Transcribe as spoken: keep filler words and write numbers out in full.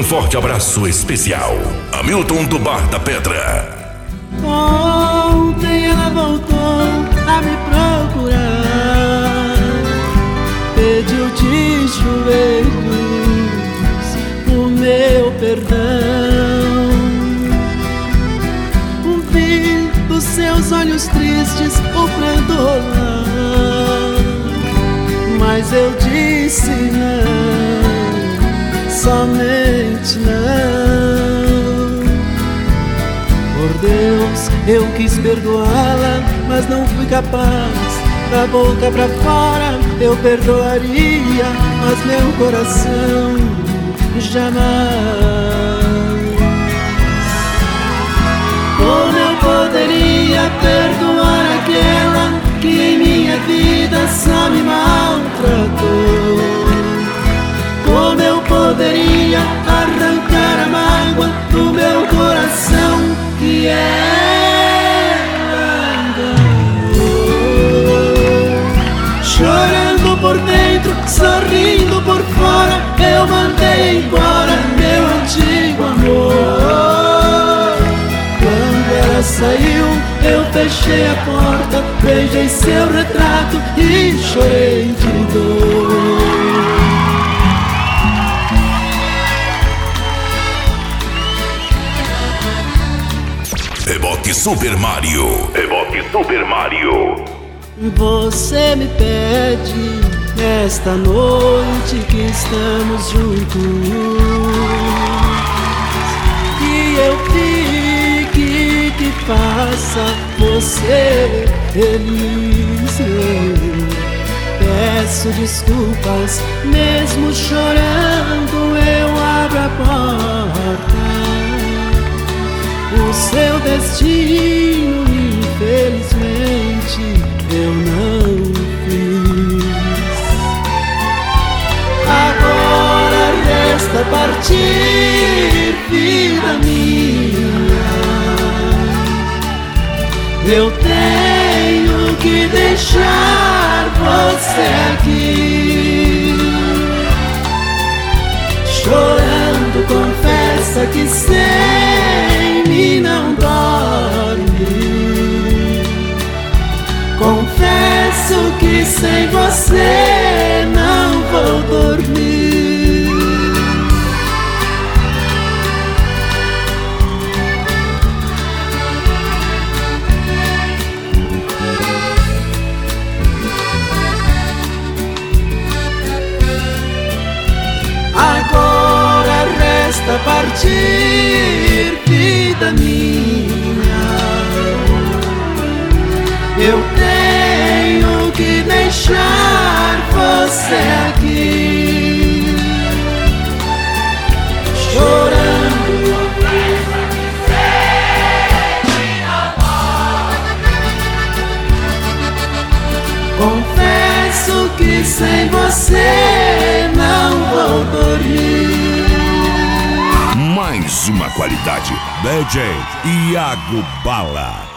forte abraço especial. Hamilton do Bar da Pedra. Ontem ela voltou a me procurar, pediu de joelhos o meu perdão. Vi dos seus olhos tristes o pranto rolar, mas eu disse não, somente não. Por Deus, eu quis perdoá-la, mas não fui capaz. Da boca pra fora eu perdoaria, mas meu coração jamais. Como eu poderia perdoar aquela que em minha vida só me maltratou? Como eu poderia arrancar a mágoa do meu coração que ela enganou? Chorando por dentro, sorrindo por fora, eu mandei embora meu antigo amor. Quando ela saiu, eu fechei a porta, beijei seu retrato e chorei de dor. Reboque Super Mario. Reboque Super Mario. Você me pede nesta noite que estamos juntos que eu fique, que faça você feliz. Peço desculpas, mesmo chorando eu abro a porta. O seu destino, infelizmente, eu não fiz. Agora resta partir, vida minha. Eu tenho que deixar você aqui. Chorando, confessa que sem mim não dorme. Confesso que sem você não vou dormir. Agora resta partir, vida minha. Eu tenho que deixar você aqui. Chorando, confesso que sem você não vou dormir. Mais uma qualidade. D J Iago Bala.